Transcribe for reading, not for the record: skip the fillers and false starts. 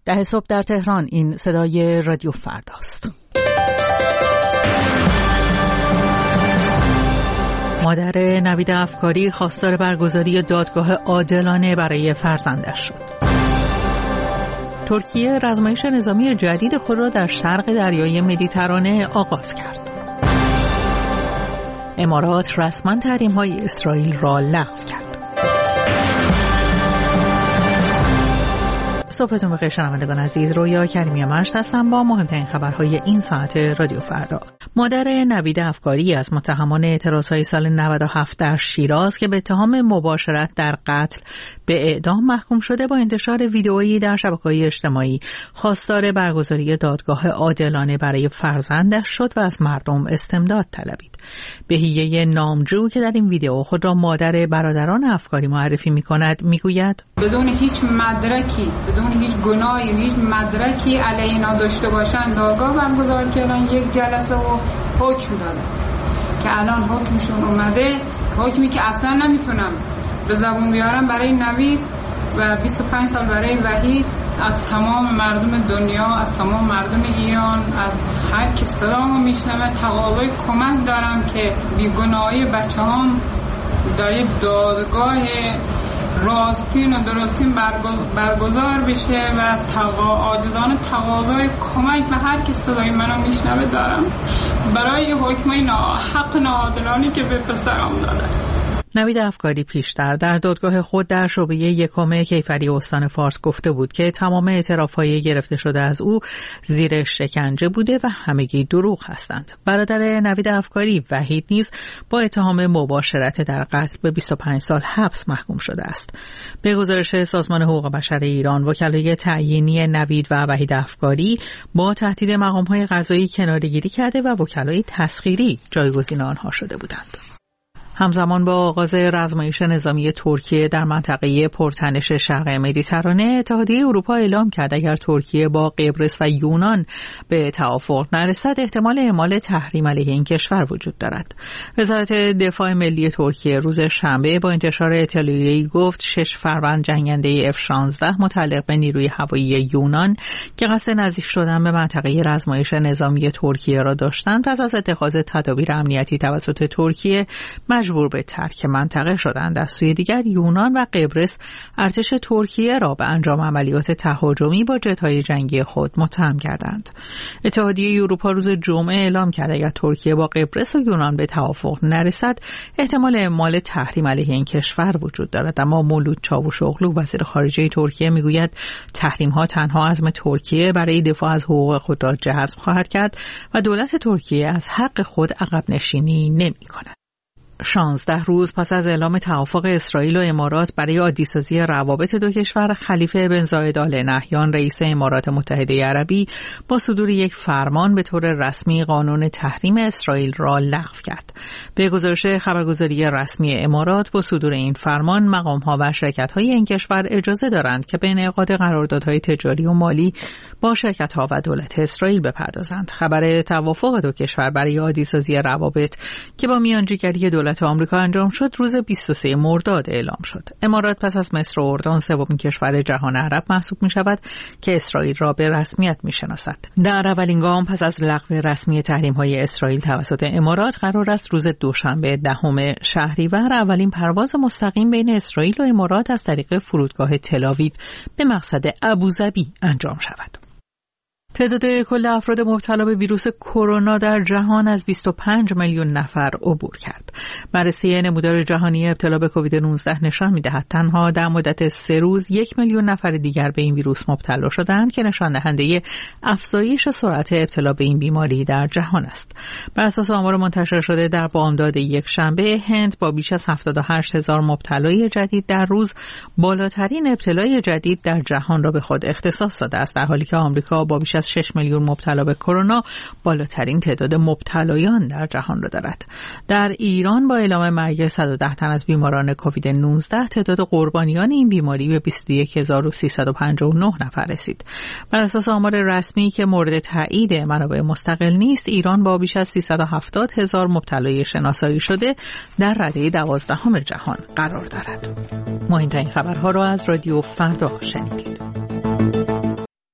10 صبح در تهران. این صدای رادیو فرداست. مادر نوید افکاری خواستار برگزاری دادگاه عادلانه برای فرزندش شد. ترکیه رزمایش نظامی جدید خود را در شرق دریای مدیترانه آغاز کرد. امارات رسما تحریم‌های اسرائیل را لغو کرد. صبحتون بخیر شنوندگان عزیز، رویا کریمی مشت هستم با مهمترین خبرهای این ساعت رادیو فردا. مادر نوید افکاری از متهمان اعتراضهای سال 97 در شیراز که به اتهام مباشرت در قتل به اعدام محکوم شده با انتشار ویدئویی در شبکه‌های اجتماعی خواستار برگزاری دادگاه عادلانه برای فرزندش شد و از مردم استمداد طلبید. بهیه نامجو که در این ویدئو خود را مادر برادران افکاری معرفی می‌کند میگوید بدون هیچ مدرکی، بدون هیچ گناهی، هیچ مدرکی علیه اینا داشته باشن دادگاه برگزار کردن، یک جلسه و حکم دادن که الان حکمشون اومده، حکمی که اصلا نمیتونم به زبون بیارم برای نوید و 25 سال برای وحید. از تمام مردم دنیا، از تمام مردم ایران، از هر کی صدامو میشنوه تقاضای کمک دارم که بیگناهی بچه‌هام در یک دادگاه راستین و درستین برگزار بشه و عاجزانه تقاضای کمک به هر کی صدای منو میشنوه دارم برای حکم حق ناعادلانه که به پسرم داده. نوید افکاری پیشتر در دادگاه خود در شعبه یکم کیفری استان فارس گفته بود که تمام اعتراف‌های گرفته شده از او زیر شکنجه بوده و همگی دروغ هستند. برادر نوید افکاری وحید نیز با اتهام مباشرت در قتل به 25 سال حبس محکوم شده است. به گزارش سازمان حقوق بشر ایران، وکلای تعیینی نوید و وحید افکاری با تهدید مقام‌های قضایی کناره‌گیری کرده و وکلای تسخیری جایگزین آنها شده بودند. همزمان با آغاز رزمایش نظامی ترکیه در منطقه پرتنش شرق مدیترانه، اتحادیه اروپا اعلام کرد اگر ترکیه با قبرس و یونان به توافق نرسد احتمال اعمال تحریم علیه این کشور وجود دارد. وزارت دفاع ملی ترکیه روز شنبه با انتشار اطلاعیه‌ای گفت 6 فروند جنگنده F-16 متعلق به نیروی هوایی یونان که قصد نزدیک شدن به منطقه رزمایش نظامی ترکیه را داشتند پس از اتخاذ تدابیر امنیتی توسط ترکیه مجبور به ترک منطقه شدند. از سوی دیگر یونان و قبرس ارتش ترکیه را به انجام عملیات تهاجمی با جت‌های جنگی خود متهم کردند. اتحادیه اروپا روز جمعه اعلام کرد اگر ترکیه با قبرس و یونان به توافق نرسد احتمال اعمال تحریم علیه این کشور وجود دارد. اما مولود چاوشوغلو وزیر خارجه ترکیه میگوید تحریم‌ها تنها عزم ترکیه برای دفاع از حقوق خود را جذب خواهد کرد و دولت ترکیه از حق خود عقب نشینی نمی‌کند. 16 روز پس از اعلام توافق اسرائیل و امارات برای عادی‌سازی روابط دو کشور، خلیفه بن زاید آل نهیان رئیس امارات متحده عربی با صدور یک فرمان به طور رسمی قانون تحریم اسرائیل را لغو کرد. به گزارش خبرگزاری رسمی امارات با صدور این فرمان مقام‌ها و شرکت‌های این کشور اجازه دارند که به انعقاد قراردادهای تجاری و مالی با شرکت‌ها و دولت اسرائیل بپردازند. خبر توافق دو کشور برای عادی‌سازی روابط که با میانجیگری دولت آمریکا انجام شد روز 23 مرداد اعلام شد. امارات پس از مصر و اردن سومین کشور جهان عرب محسوب می شود که اسرائیل را به رسمیت می شناسد. در اولین گام پس از لغو رسمی تحریم های اسرائیل توسط امارات قرار است روز دوشنبه 10 شهریور اولین پرواز مستقیم بین اسرائیل و امارات از طریق فرودگاه تل‌آویو به مقصد ابوظبی انجام شود. تعداد کل افراد مبتلا به ویروس کرونا در جهان از 25 میلیون نفر عبور کرد. بررسی نمودار جهانی ابتلا به کووید 19 نشان می‌دهد تنها در مدت 3 روز 1 میلیون نفر دیگر به این ویروس مبتلا شدند که نشان دهنده افزایش سرعت ابتلا به این بیماری در جهان است. بر اساس آمار منتشر شده در بامداد یک شنبه، هند با بیش از 78,000 مبتلای جدید در روز بالاترین ابتلای جدید در جهان را به خود اختصاص داده است، در حالی که آمریکا با بیش از 6 میلیون مبتلا به کرونا بالاترین تعداد مبتلایان در جهان را دارد. در ایران با اعلام مرگ 110 تن از بیماران کووید 19 تعداد قربانیان این بیماری به 21359 نفر رسید. بر اساس آمار رسمی که مورد تایید منابع مستقل نیست، ایران با بیش از 370,000 مبتلای شناسایی شده در رده 12 جهان قرار دارد. مهمترین خبرها را از رادیو فردا شنیدید.